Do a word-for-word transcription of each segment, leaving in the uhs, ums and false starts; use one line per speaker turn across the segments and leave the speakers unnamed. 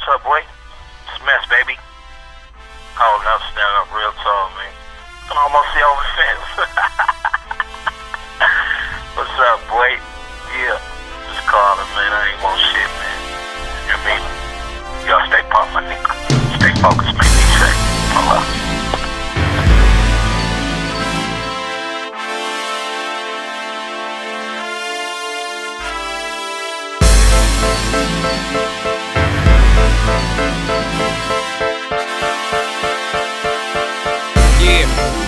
up, boy? It's Mess, baby. Holding up, standing up real tall, man. Can almost see over the fence. What's up, boy? Yeah. Just calling, man. I ain't want shit, man. You know what I mean? Y'all stay pop, my nigga. Stay focused, man. Be safe. Pull up.
Yeah,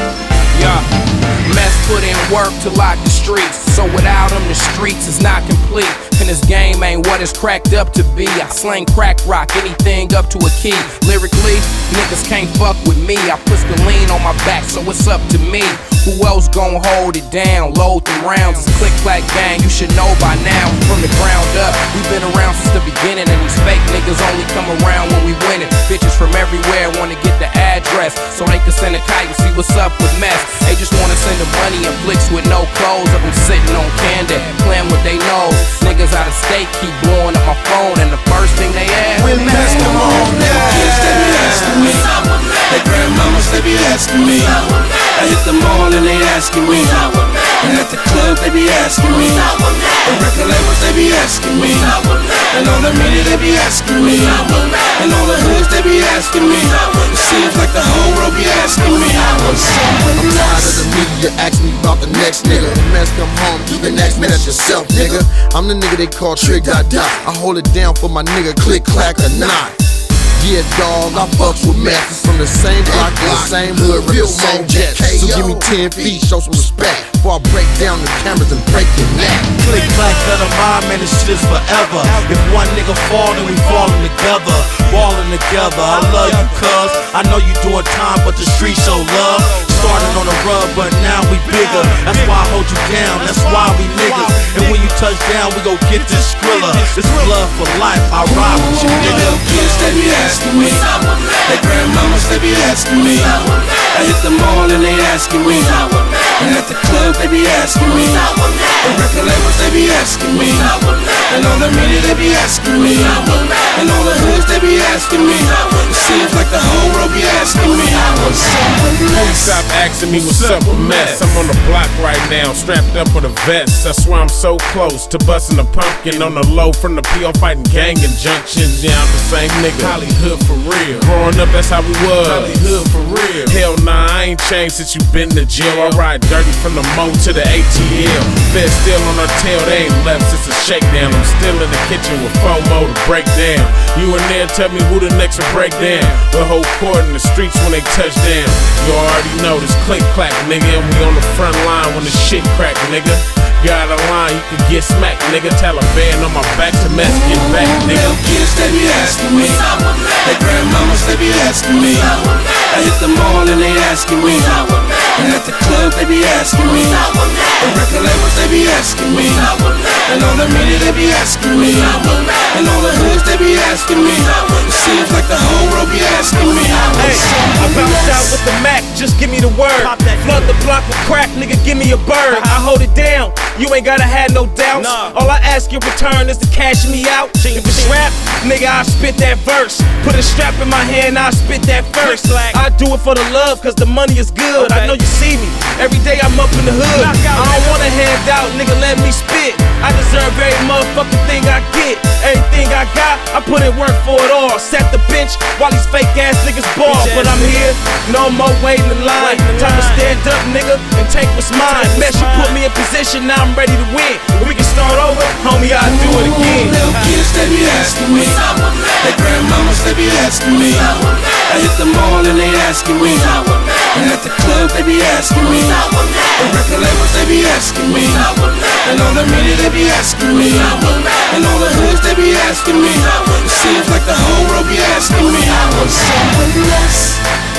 yeah. Mess put in work to lock the streets, so without him the streets is not complete. And this game ain't what it's cracked up to be. I slang crack rock, anything up to a key. Lyrically, niggas can't fuck with me. I put the lean on my back, so it's up to me. Who else gon' hold it down? Load the rounds, it's Click Clack Gang, you should know by now. From the ground up, we've been around since the beginning, and these fake niggas only come around when we winning. Bitches from everywhere wanna get the address, so they can send a kite and see what's up with Mess. They just wanna send the money and flicks with no clothes, of them sitting on candy, playing with they nose. Niggas out of state keep blowing up my phone, and the first thing they ask,
when Mess come on, little kids they be asking me, their grandmamas they be asking me. I hit the mall and they asking me, and at the club they be asking me, the record labels they be asking me, and all the media they be asking me, and all the hoods they be asking me. It seems like the whole world be asking me. I'm tired of the media asking me about the next nigga. When Mess come home, you can ask me that yourself, nigga. I'm the nigga they call Trick Dot Dot. I hold it down for my nigga Click Clack or not. Yeah, dawg, I fucks with Mess. From the same block, in the same hood, with the same jet. So give me ten feet, show some respect, before I break down the cameras and break your neck.
Click Clack, let 'em mind, man, this shit is forever. If one nigga fall, then we falling together, balling together. I love you, cuz I know you doing time, but the streets show love. Started on the rub, but now we bigger. That's why I hold you down, that's why we niggas. And when you touch down, we gon' get this Skrilla. This blood for life, I ride with you, nigga.
Kids, they be asking me, their grandmamas, they be asking me. I hit the mall and they asking me, and at the club they be asking me, the record labels they be asking me, and all the media they be asking me, and all the hoods they be asking me. It seems like the whole world be asking me.
Please stop asking me what's up with Mess. I'm on the block right now, strapped up with a vest. I swear I'm so close to busting a pumpkin on the low from the P O fighting gang injunctions. Yeah, I'm the same nigga, Hollywood for real. Growing up, that's how we was, Hollywood for real. Hell nah, I ain't changed since you been to jail. I ride dirty from the Mo to the A T L. Fed still on our tail, they ain't left since the shakedown. I'm still in the kitchen with FOMO to break down. You in there, tell me who the next will break down. The whole court in the streets when they touch down. You already know this Click Clack, nigga, and we on the front line when the shit crack, nigga. Got a line, you can get smacked, nigga. Taliban on my back, to Mess, get back, nigga.
Little kids, they be asking me, their grandmamas, they be asking me. I hit the mall and they asking me, and at the club they be asking me, the record labels they be asking me, and all the media they be asking me, and all the hoods they be asking me. It seems like the whole world be asking me.
Hey, I bounce out with the Mac, just give me the word. Flood the block with crack, nigga, give me a bird. I hold it down, you ain't gotta have no doubts. All I ask in return is to cash me out. If it's rap, nigga, I spit that verse. Put a strap in my hand, I spit that first. I do it for the love, cause the money is good. I know you see me, every day I'm up in the hood. I don't wanna hand out, nigga, let me spit. I deserve every motherfucking thing I get. Everything I got, I put in work for it all. Set the bench while these fake ass niggas ball. But I'm here, no more waiting in line. Time to stand up, nigga, and take what's mine. Mess, you put me in position, now I'm ready to win. If we can start over, homie, I'll do it again.
Little kids, they be asking me, their grandmamas, they be asking me. I hit the mall and they asking me, and at the club they be asking me, the record labels they be asking me, and all the media they be asking me, and all the hoods they be asking me. It seems like the whole world be asking me. I want some with less.